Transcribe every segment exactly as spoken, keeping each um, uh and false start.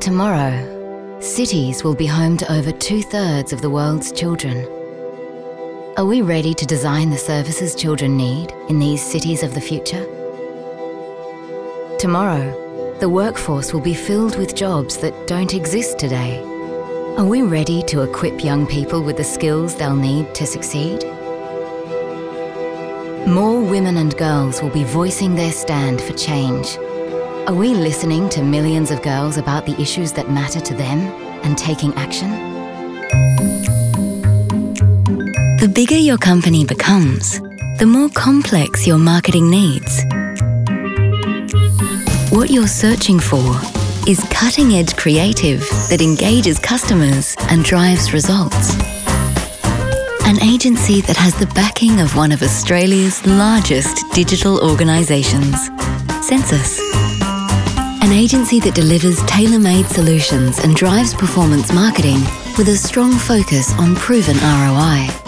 Tomorrow, cities will be home to over two-thirds of the world's children. Are we ready to design the services children need in these cities of the future? Tomorrow, the workforce will be filled with jobs that don't exist today. Are we ready to equip young people with the skills they'll need to succeed? More women and girls will be voicing their stand for change. Are we listening to millions of girls about the issues that matter to them and taking action? The bigger your company becomes, the more complex your marketing needs. What you're searching for is cutting-edge creative that engages customers and drives results. An agency that has the backing of one of Australia's largest digital organisations, Census. An agency that delivers tailor-made solutions and drives performance marketing with a strong focus on proven R O I.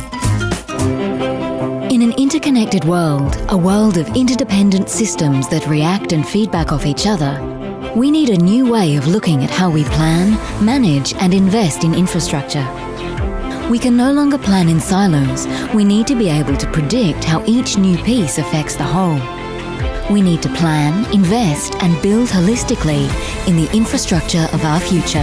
In an interconnected world, a world of interdependent systems that react and feedback off each other, we need a new way of looking at how we plan, manage and invest in infrastructure. We can no longer plan in silos. We need to be able to predict how each new piece affects the whole. We need to plan, invest and build holistically in the infrastructure of our future.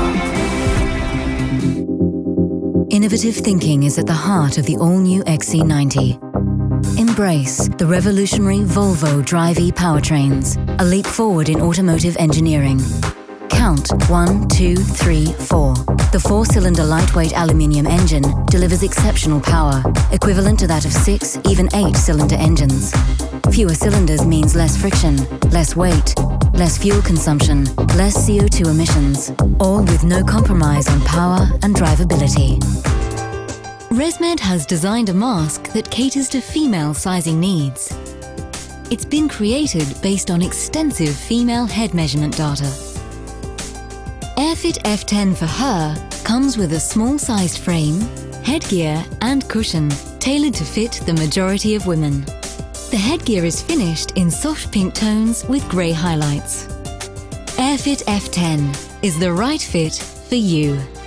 Innovative thinking is at the heart of the all-new X C ninety. Embrace the revolutionary Volvo Drive E powertrains, a leap forward in automotive engineering. Count one, two, three, four. The four-cylinder lightweight aluminium engine delivers exceptional power, equivalent to that of six, even eight-cylinder engines. Fewer cylinders means less friction, less weight, less fuel consumption, less C O two emissions, all with no compromise on power and drivability. ResMed has designed a mask that caters to female sizing needs. It's been created based on extensive female head measurement data. AirFit F ten for her comes with a small-sized frame, headgear and cushion tailored to fit the majority of women. The headgear is finished in soft pink tones with grey highlights. AirFit F ten is the right fit for you.